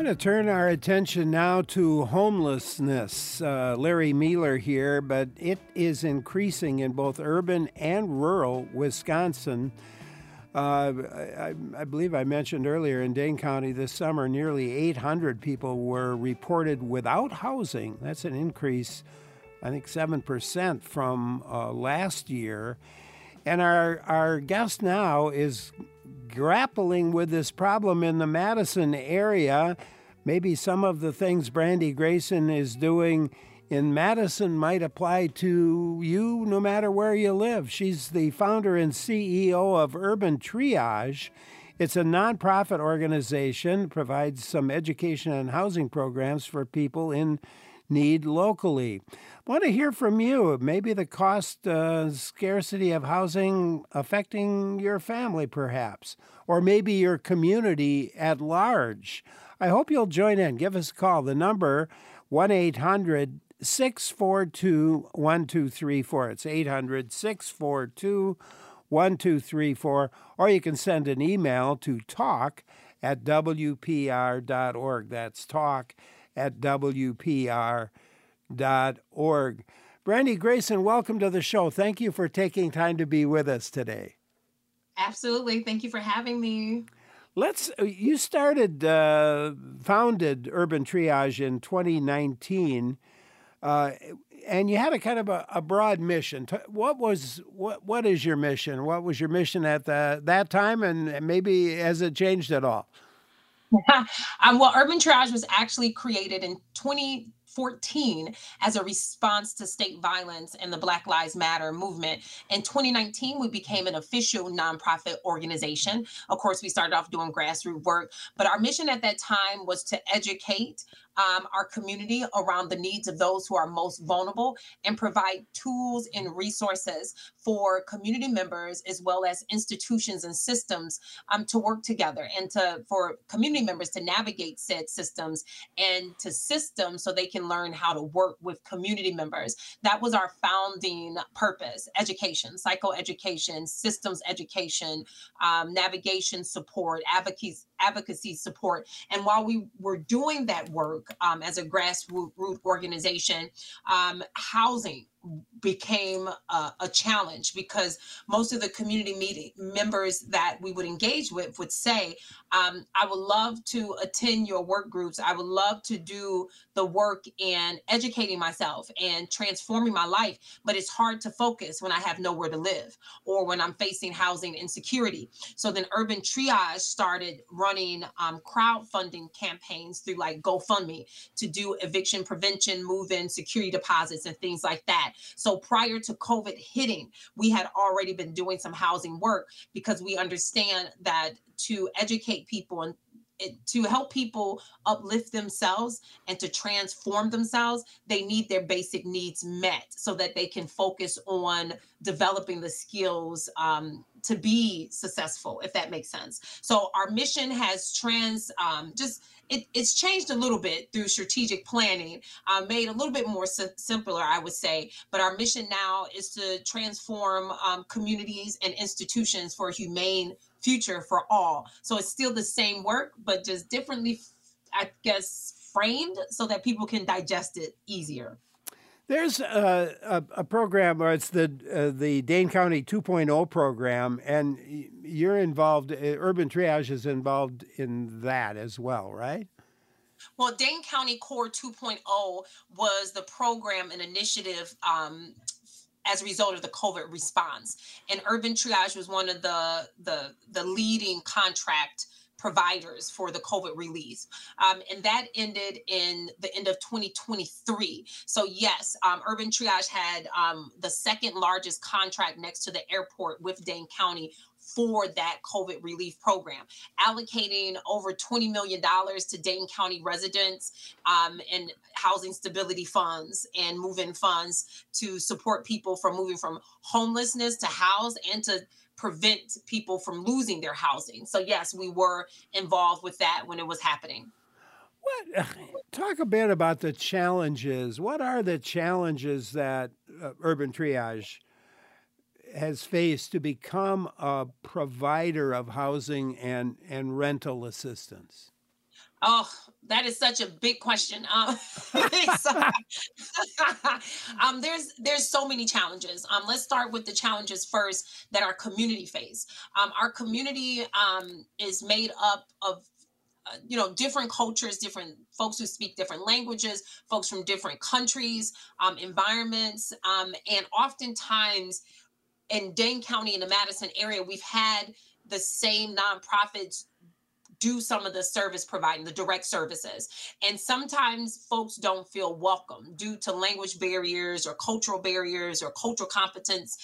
going to turn our attention now to homelessness. Larry Mealer here, but it is increasing in both urban and rural Wisconsin. I believe I mentioned earlier in Dane County this summer, nearly 800 people were reported without housing. That's an increase, I think, 7% from last year. And our guest now is grappling with this problem in the Madison area. Maybe some of the things Brandy Grayson is doing in Madison might apply to you no matter where you live. She's the founder and CEO of Urban Triage. It's a nonprofit organization, provides some education and housing programs for people in need locally. I want to hear from you. Maybe the cost scarcity of housing affecting your family, perhaps, or maybe your community at large. I hope you'll join in. Give us a call. The number, 1-800-642-1234. It's 800-642-1234. Or you can send an email to talk@wpr.org. That's talk@wpr.org. Brandy Grayson, welcome to the show. Thank you for taking time to be with us today. Absolutely. Thank you for having me. You founded Urban Triage in 2019, and you had a kind of a broad mission. What is your mission? What was your mission at that time, and maybe has it changed at all? Well, Urban Triage was actually created in 2014 as a response to state violence and the Black Lives Matter movement. In 2019, we became an official nonprofit organization. Of course, we started off doing grassroots work, but our mission at that time was to educate our community around the needs of those who are most vulnerable and provide tools and resources for community members as well as institutions and systems to work together and for community members to navigate said systems and to systems so they can learn how to work with community members. That was our founding purpose: education, psychoeducation, systems education, navigation support, advocacy support. And while we were doing that work as a grassroots organization, housing became a challenge because most of the community members that we would engage with would say, I would love to attend your work groups. I would love to do the work in educating myself and transforming my life, but it's hard to focus when I have nowhere to live or when I'm facing housing insecurity. So then Urban Triage started running crowdfunding campaigns through like GoFundMe to do eviction prevention, move-in security deposits, and things like that. So prior to COVID hitting, we had already been doing some housing work because we understand that to educate people and to help people uplift themselves and to transform themselves, they need their basic needs met so that they can focus on developing the skills to be successful, if that makes sense. So our mission has it's changed a little bit through strategic planning, made a little bit more simpler, I would say. But our mission now is to transform communities and institutions for a humane future for all. So it's still the same work, but just differently, I guess, framed so that people can digest it easier. There's a program, or it's the Dane County 2.0 program, and you're involved. Urban Triage is involved in that as well, right? Well, Dane County Core 2.0 was the program and initiative as a result of the COVID response, and Urban Triage was one of the leading contract providers for the COVID relief. And that ended in the end of 2023. So yes, Urban Triage had the second largest contract next to the airport with Dane County for that COVID relief program, allocating over $20 million to Dane County residents and housing stability funds and move-in funds to support people from moving from homelessness to house and to prevent people from losing their housing. So yes, we were involved with that when it was happening. Talk a bit about the challenges. What are the challenges that Urban Triage has faced to become a provider of housing and rental assistance? Oh, that is such a big question. So, there's so many challenges. Let's start with the challenges first that our community face. Our community is made up of different cultures, different folks who speak different languages, folks from different countries, environments, and oftentimes in Dane County in the Madison area, we've had the same nonprofits do some of the service providing, the direct services. And sometimes folks don't feel welcome due to language barriers or cultural competence.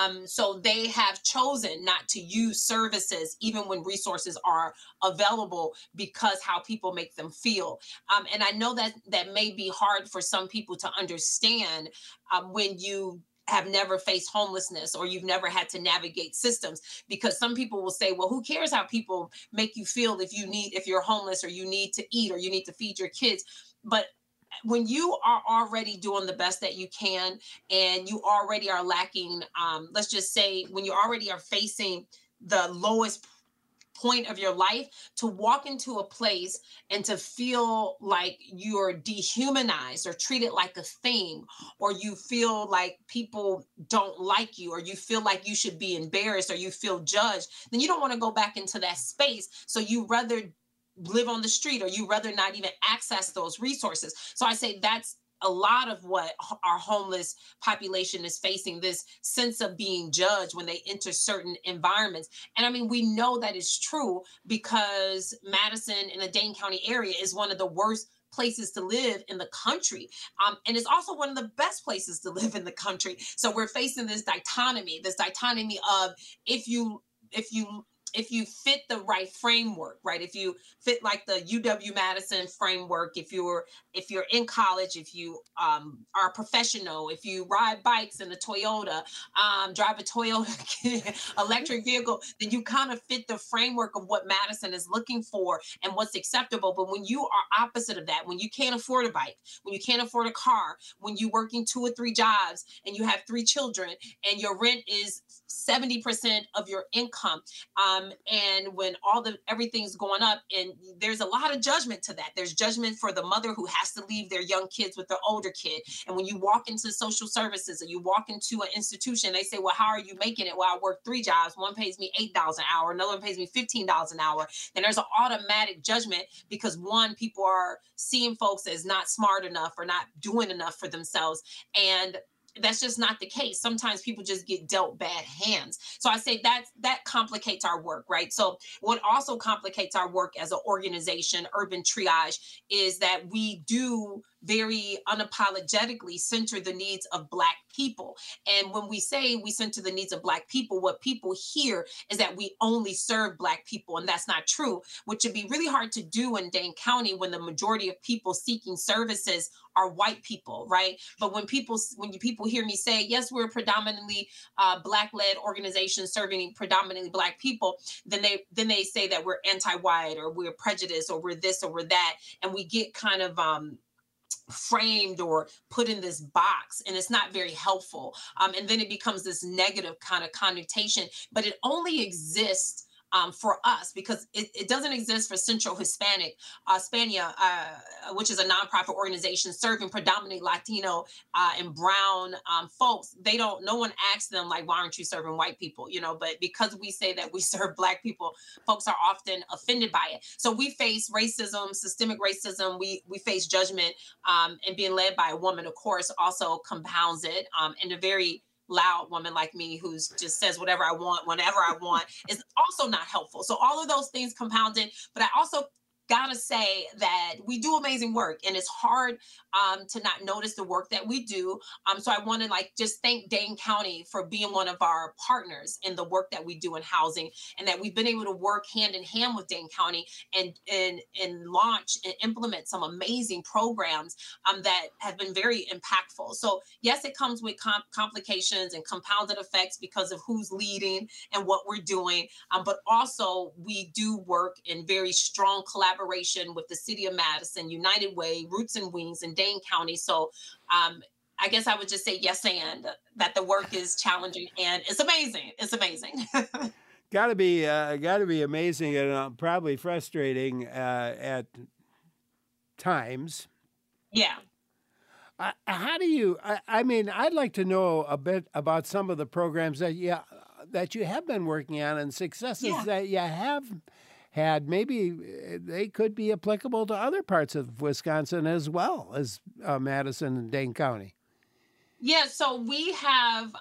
So they have chosen not to use services even when resources are available because how people make them feel. And I know that that may be hard for some people to understand when you have never faced homelessness or you've never had to navigate systems, because some people will say, well, who cares how people make you feel if you're homeless or you need to eat or you need to feed your kids. But when you are already doing the best that you can and you already are lacking, let's just say when you already are facing the lowest point of your life, to walk into a place and to feel like you're dehumanized or treated like a thing, or you feel like people don't like you, or you feel like you should be embarrassed, or you feel judged, then you don't want to go back into that space. So you rather live on the street, or you rather not even access those resources. So I say that's a lot of what our homeless population is facing, this sense of being judged when they enter certain environments. And I mean, we know that is true because Madison in the Dane County area is one of the worst places to live in the country. And it's also one of the best places to live in the country. So we're facing this dichotomy of if you if you if you fit the right framework, right? If you fit like the UW Madison framework, if you're in college, if you are a professional, if you ride bikes in a Toyota, drive a Toyota electric vehicle, then you kind of fit the framework of what Madison is looking for and what's acceptable. But when you are opposite of that, when you can't afford a bike, when you can't afford a car, when you're working 2 or 3 jobs and you have 3 children and your rent is 70% of your income, and when everything's going up, and there's a lot of judgment to that. There's judgment for the mother who has to leave their young kids with their older kid. And when you walk into social services or you walk into an institution, they say, well, how are you making it? Well, I work 3 jobs. One pays me $8 an hour, another one pays me $15 an hour. Then there's an automatic judgment because one, people are seeing folks as not smart enough or not doing enough for themselves. And that's just not the case. Sometimes people just get dealt bad hands. So I say that complicates our work, right? So what also complicates our work as an organization, Urban Triage, is that we do very unapologetically center the needs of Black people. And when we say we center the needs of Black people, what people hear is that we only serve Black people, and that's not true, which would be really hard to do in Dane County when the majority of people seeking services are white people, right? But when people hear me say, yes, we're a predominantly Black-led organization serving predominantly Black people, then they say that we're anti-white or we're prejudiced or we're this or we're that, and we get kind of framed or put in this box, and it's not very helpful. And then it becomes this negative kind of connotation, but it only exists for us because it doesn't exist for Central Hispanic Spania, which is a nonprofit organization serving predominantly Latino and brown folks. No one asks them like, why aren't you serving white people? But because we say that we serve Black people, folks are often offended by it. So we face racism, systemic racism. We face judgment, and being led by a woman, of course, also compounds it. And a very loud woman like me who's just says whatever I want, whenever I want, is also not helpful. So all of those things compounded, but I also gotta say that we do amazing work, and it's hard to not notice the work that we do. So I want to just thank Dane County for being one of our partners in the work that we do in housing, and that we've been able to work hand in hand with Dane County and launch and implement some amazing programs that have been very impactful. So yes, it comes with complications and compounded effects because of who's leading and what we're doing, but also we do work in very strong collaboration with the City of Madison, United Way, Roots and Wings, and Dane County. So I guess I would just say yes, and that the work is challenging and it's amazing. It's amazing. Got to be amazing and probably frustrating at times. Yeah. How do you? I mean, I'd like to know a bit about some of the programs that you have been working on and successes Yeah. that you have had. Maybe they could be applicable to other parts of Wisconsin as well as Madison and Dane County. Yeah, so we have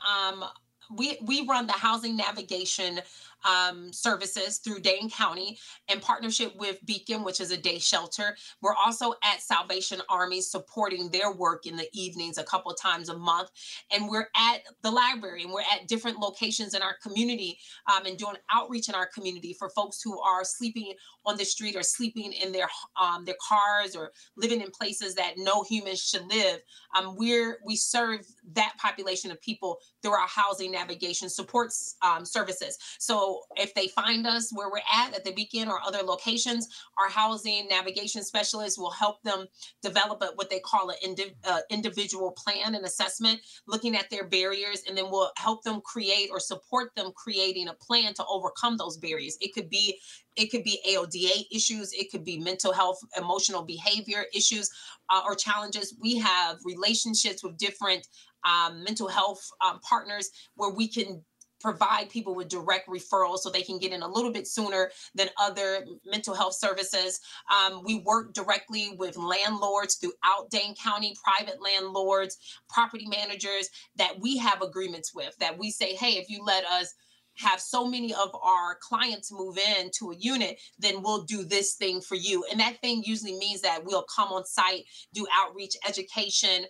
we run the housing navigation services through Dane County in partnership with Beacon, which is a day shelter. We're also at Salvation Army supporting their work in the evenings a couple times a month, and we're at the library and we're at different locations in our community and doing outreach in our community for folks who are sleeping on the street or sleeping in their cars or living in places that no humans should live. We serve that population of people through our housing navigation supports services. So if they find us where we're at the Beacon or other locations, our housing navigation specialists will help them develop what they call an individual plan and assessment, looking at their barriers, and then we'll help them create or support them creating a plan to overcome those barriers. It could be AODA issues. It could be mental health, emotional behavior issues or challenges. We have relationships with different mental health partners where we can provide people with direct referrals so they can get in a little bit sooner than other mental health services. We work directly with landlords throughout Dane County, private landlords, property managers that we have agreements with, that we say, hey, if you let us have so many of our clients move in to a unit, then we'll do this thing for you. And that thing usually means that we'll come on site, do outreach, education.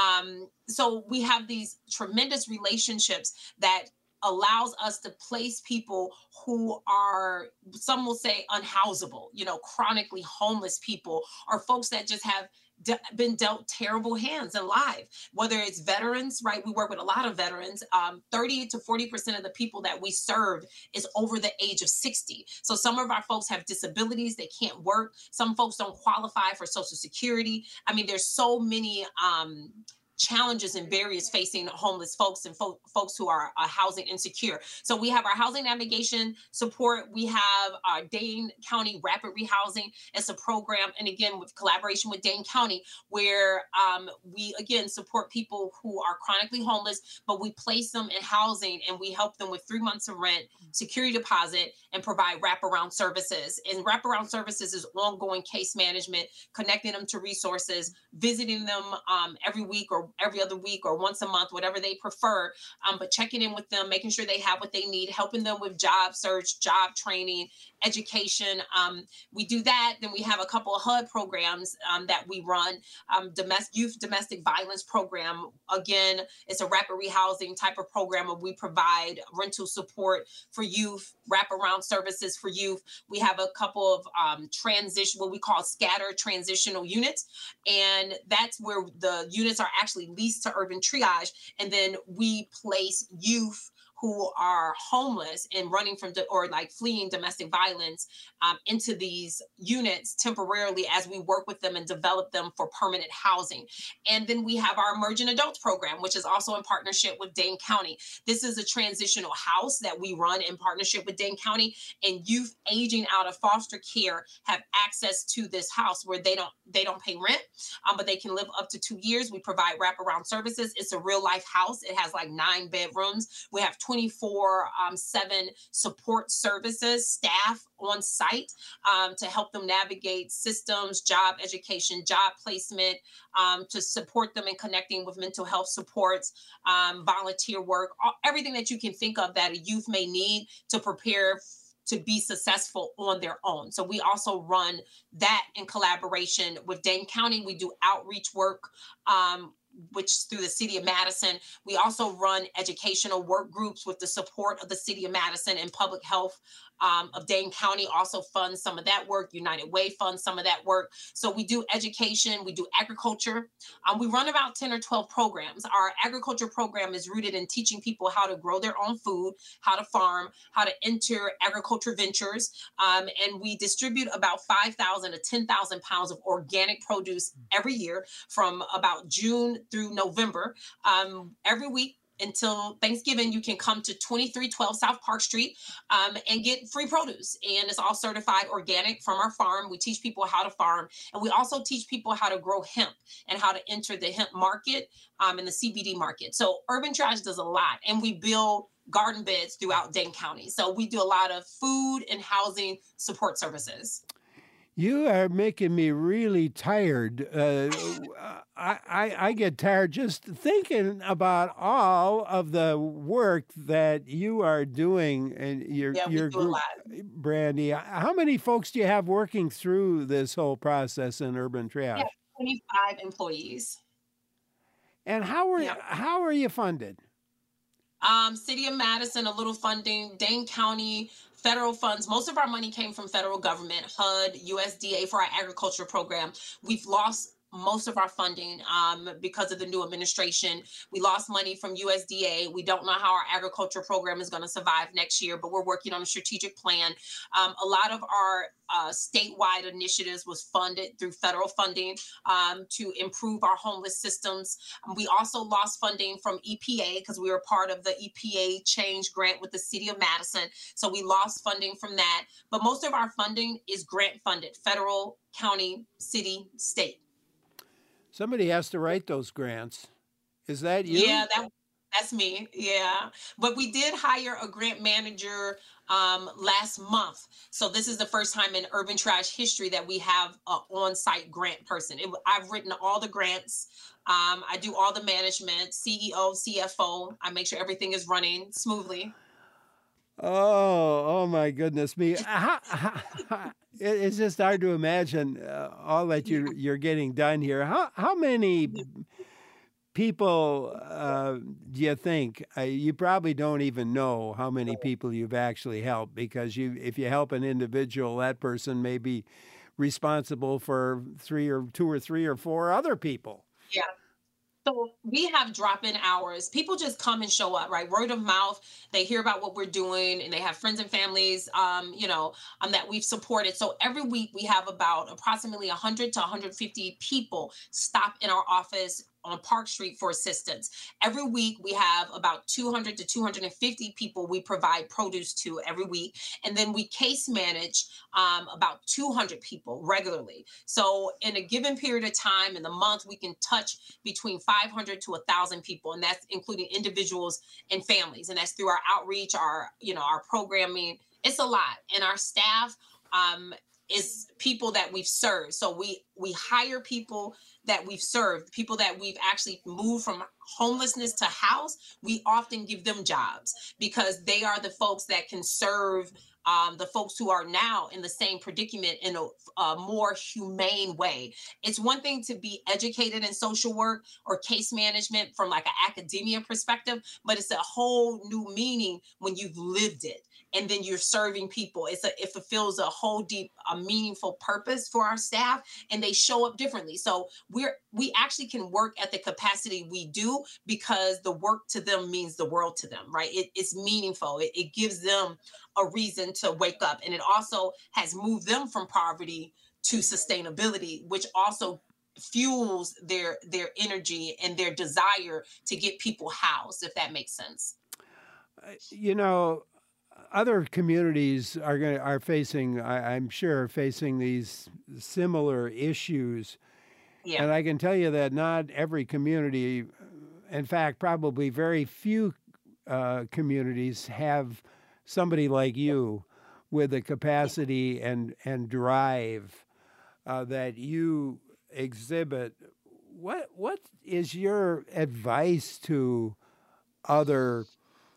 So we have these tremendous relationships that allows us to place people who are, some will say, unhousable, chronically homeless people, or folks that just have been dealt terrible hands in life, whether it's veterans, right? We work with a lot of veterans. 30 to 40% of the people that we serve is over the age of 60. So some of our folks have disabilities, they can't work. Some folks don't qualify for Social Security. I mean, there's so many challenges and barriers facing homeless folks and folks who are housing insecure. So we have our housing navigation support. We have our Dane County Rapid Rehousing. It's a program, and again, with collaboration with Dane County, where we again support people who are chronically homeless, but we place them in housing and we help them with 3 months of rent, security deposit, and provide wraparound services. And wraparound services is ongoing case management, connecting them to resources, visiting them every week or every other week or once a month, whatever they prefer, but checking in with them, making sure they have what they need, helping them with job search, job training, education. We do that. Then we have a couple of HUD programs that we run. Youth domestic violence program. Again, it's a rapid rehousing type of program where we provide rental support for youth, wraparound services for youth. We have a couple of what we call scattered transitional units. And that's where the units are actually leased to Urban Triage. And then we place youth who are homeless and running from or like fleeing domestic violence into these units temporarily as we work with them and develop them for permanent housing. And then we have our Emerging Adults program, which is also in partnership with Dane County. This is a transitional house that we run in partnership with Dane County, and youth aging out of foster care have access to this house where they don't pay rent, but they can live up to 2 years. We provide wraparound services. It's a real life house. It has like 9 bedrooms. We have 24/7 support services, staff on site to help them navigate systems, job education, job placement, to support them in connecting with mental health supports, volunteer work, everything that you can think of that a youth may need to prepare to be successful on their own. So we also run that in collaboration with Dane County. We do outreach work, which through the city of Madison. We also run educational work groups with the support of the city of Madison, and public health of Dane County also funds some of that work. United Way funds some of that work. So we do education, we do agriculture. We run about 10 or 12 programs. Our agriculture program is rooted in teaching people how to grow their own food, how to farm, how to enter agriculture ventures. And we distribute about 5,000 to 10,000 pounds of organic produce every year from about June through November. Every week, until Thanksgiving, you can come to 2312 South Park Street and get free produce. And it's all certified organic from our farm. We teach people how to farm. And we also teach people how to grow hemp and how to enter the hemp market and the CBD market. So Urban Triage does a lot. And we build garden beds throughout Dane County. So we do a lot of food and housing support services. You are making me really tired. I get tired just thinking about all of the work that you are doing and Yeah, we your do a group, lot. Brandy. How many folks do you have working through this whole process in Urban Yeah, Triage? 25 employees. And Yeah. how are you funded? City of Madison, a little funding, Dane County, federal funds. Most of our money came from federal government, HUD, USDA for our agriculture program. We've lost most of our funding because of the new administration. We lost money from USDA. We don't know how our agriculture program is going to survive next year, but we're working on a strategic plan. A lot of our statewide initiatives was funded through federal funding to improve our homeless systems. We also lost funding from EPA because we were part of the EPA change grant with the city of Madison. So we lost funding from that. But most of our funding is grant funded, federal, county, city, state. Somebody has to write those grants. Is that Yeah, you? that's me. Yeah. But we did hire a grant manager last month. So this is the first time in Urban Trash history that we have an on-site grant person. I've written all the grants. I do all the management, CEO, CFO. I make sure everything is running smoothly. Oh my goodness me. It's just hard to imagine all that Yeah. you're getting done here. How many people do you think? You probably don't even know how many people you've actually helped because if you help an individual, that person may be responsible for two or three or four other people. Yeah. So we have drop-in hours. People just come and show up, right? Word of mouth. They hear about what we're doing, and they have friends and families, that we've supported. So every week we have about approximately 100 to 150 people stop in our office on Park Street for assistance. Every week we have about 200 to 250 people we provide produce to every week, and then we case manage about 200 people regularly. So in a given period of time in the month, we can touch between 500 to 1,000 people, and that's including individuals and families. And that's through our outreach, our programming. It's a lot, and our staff is people that we've served. So we hire people that we've served, people that we've actually moved from homelessness to house. We often give them jobs because they are the folks that can serve the folks who are now in the same predicament in a more humane way. It's one thing to be educated in social work or case management from like an academia perspective, but it's a whole new meaning when you've lived it and then you're serving people. It fulfills a whole deep, a meaningful purpose for our staff, and they show up differently. So we actually can work at the capacity we do because the work to them means the world to them, right? It's meaningful. It gives them a reason to wake up. And it also has moved them from poverty to sustainability, which also fuels their energy and their desire to get people housed, if that makes sense. You know, other communities are facing, I'm sure, facing these similar issues. Yeah. And I can tell you that not every community, in fact, probably very few communities have somebody like you with the Yeah. capacity and drive that you exhibit. What is your advice to other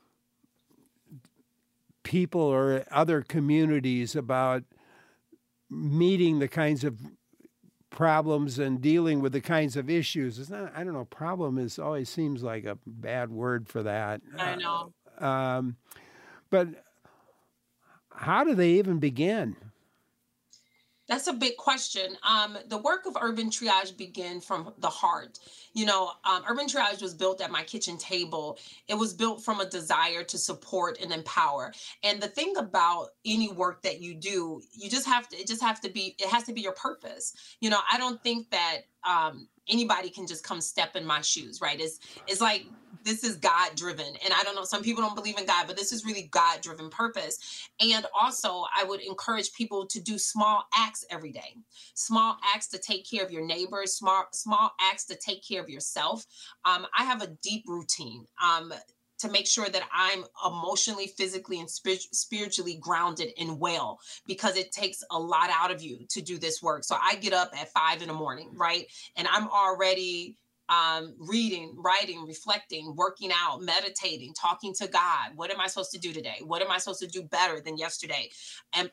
people or other communities about meeting the kinds of problems and dealing with the kinds of issues? It's not, I don't know, problem is always seems like a bad word for that. I know. Um, but how do they even begin? That's a big question. The work of Urban Triage began from the heart. Urban Triage was built at my kitchen table. It was built from a desire to support and empower. And the thing about any work that you do, it has to be your purpose. I don't think that anybody can just come step in my shoes, right? It's like this is God driven. And I don't know, some people don't believe in God, but this is really God driven purpose. And also, I would encourage people to do small acts every day, small acts to take care of your neighbors, small acts to take care of yourself. I have a deep routine. To make sure that I'm emotionally, physically, and spiritually grounded and well, because it takes a lot out of you to do this work. So I get up at 5 in the morning, right? And I'm already reading, writing, reflecting, working out, meditating, talking to God. What am I supposed to do today? What am I supposed to do better than yesterday? And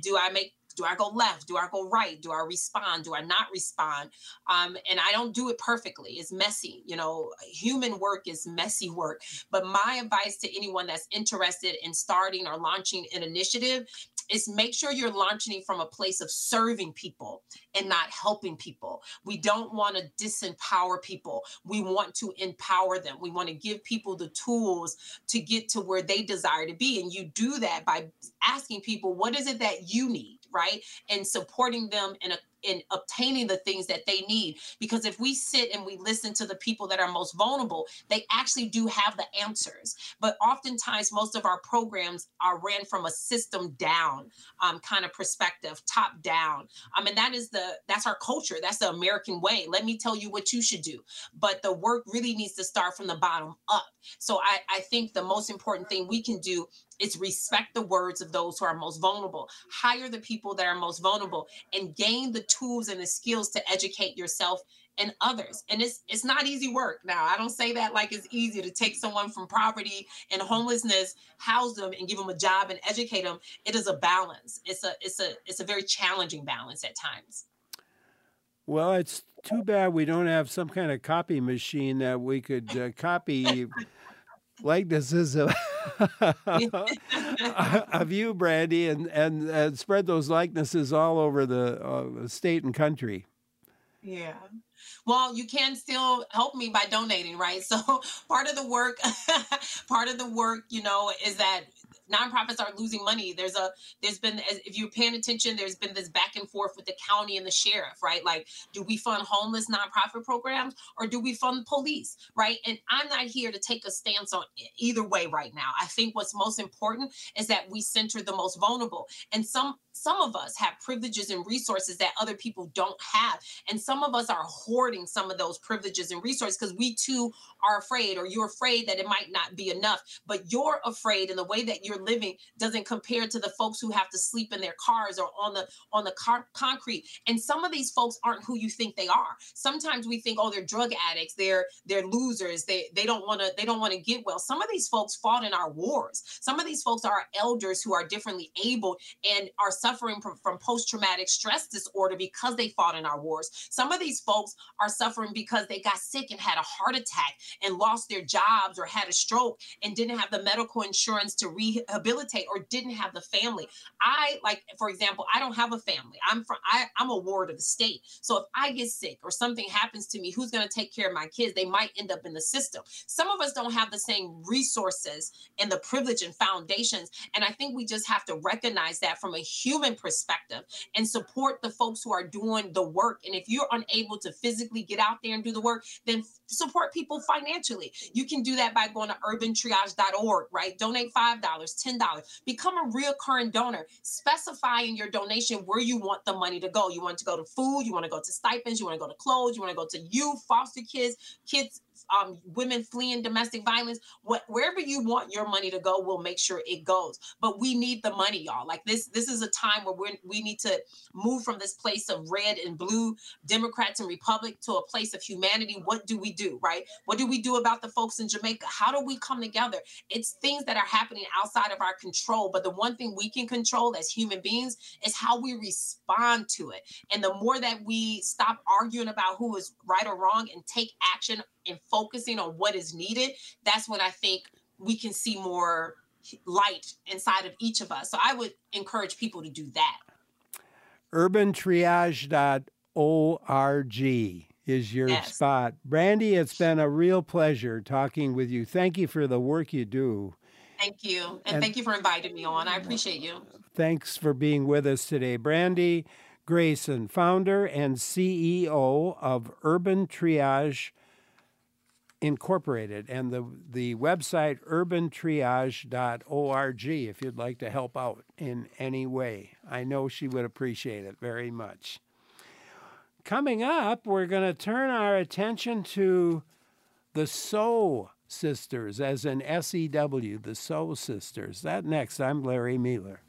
do I go left? Do I go right? Do I respond? Do I not respond? And I don't do it perfectly. It's messy. Human work is messy work. But my advice to anyone that's interested in starting or launching an initiative is make sure you're launching from a place of serving people and not helping people. We don't want to disempower people. We want to empower them. We want to give people the tools to get to where they desire to be. And you do that by asking people, what is it that you need, right? And supporting them in obtaining the things that they need. Because if we sit and we listen to the people that are most vulnerable, they actually do have the answers. But oftentimes, most of our programs are ran from a system down kind of perspective, top down. And that's our culture. That's the American way. Let me tell you what you should do. But the work really needs to start from the bottom up. So I think the most important thing we can do is respect the words of those who are most vulnerable, hire the people that are most vulnerable, and gain the tools and the skills to educate yourself and others. And it's not easy work. Now, I don't say that like it's easy to take someone from poverty and homelessness, house them, and give them a job and educate them. It is a balance. It's a very challenging balance at times. Well, it's too bad we don't have some kind of copy machine that we could copy likenesses of of you, Brandy, and spread those likenesses all over the state and country. Yeah. Well, you can still help me by donating, right? So part of the work, is that nonprofits are losing money. There's been, if you're paying attention, there's been this back and forth with the county and the sheriff, right? Like, do we fund homeless nonprofit programs or do we fund police, right? And I'm not here to take a stance on either way right now. I think what's most important is that we center the most vulnerable. And some of us have privileges and resources that other people don't have. And some of us are hoarding some of those privileges and resources because we too are afraid, or you're afraid that it might not be enough. But you're afraid, and the way that you're living doesn't compare to the folks who have to sleep in their cars or on the concrete. And some of these folks aren't who you think they are. Sometimes we think, oh, they're drug addicts, they're losers, they don't want to get well. Some of these folks fought in our wars. Some of these folks are elders who are differently abled and are suffering from post-traumatic stress disorder because they fought in our wars. Some of these folks are suffering because they got sick and had a heart attack and lost their jobs or had a stroke and didn't have the medical insurance to rehabilitate, or didn't have the family. For example, I don't have a family. I'm a ward of the state. So if I get sick or something happens to me, who's going to take care of my kids? They might end up in the system. Some of us don't have the same resources and the privilege and foundations. And I think we just have to recognize that from a human perspective and support the folks who are doing the work. And if you're unable to physically get out there and do the work, then support people financially. You can do that by going to urbantriage.org, right? Donate $5, $10. Become a recurring donor. Specify in your donation where you want the money to go. You want it to go to food, you want to go to stipends, you want to go to clothes, you want to go to youth, foster kids, women fleeing domestic violence. Wherever you want your money to go, we'll make sure it goes. But we need the money, y'all. Like this is a time where we need to move from this place of red and blue, Democrats and Republic, to a place of humanity. What do we do, right? What do we do about the folks in Jamaica? How do we come together? It's things that are happening outside of our control. But the one thing we can control as human beings is how we respond to it. And the more that we stop arguing about who is right or wrong and take action and focusing on what is needed, that's when I think we can see more light inside of each of us. So I would encourage people to do that. urbantriage.org is your spot. Brandy, it's been a real pleasure talking with you. Thank you for the work you do. Thank you. And thank you for inviting me on. I appreciate you. Thanks for being with us today. Brandy Grayson, founder and CEO of Urban Triage Incorporated, and the website urbantriage.org if you'd like to help out in any way. I know she would appreciate it very much. Coming up, we're going to turn our attention to the Sow Sisters, as in SEW, the Sow Sisters. That next. I'm Larry Mueller.